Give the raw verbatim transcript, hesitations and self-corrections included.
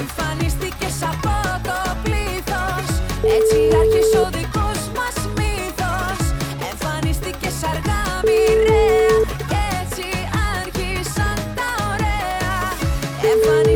Εμφανίστηκες από το πλήθος, έτσι άρχισε ο δικός μας μύθος. Εμφανίστηκες αργά μοιραία, κι έτσι άρχισαν τα ωραία. Εμφανίστηκες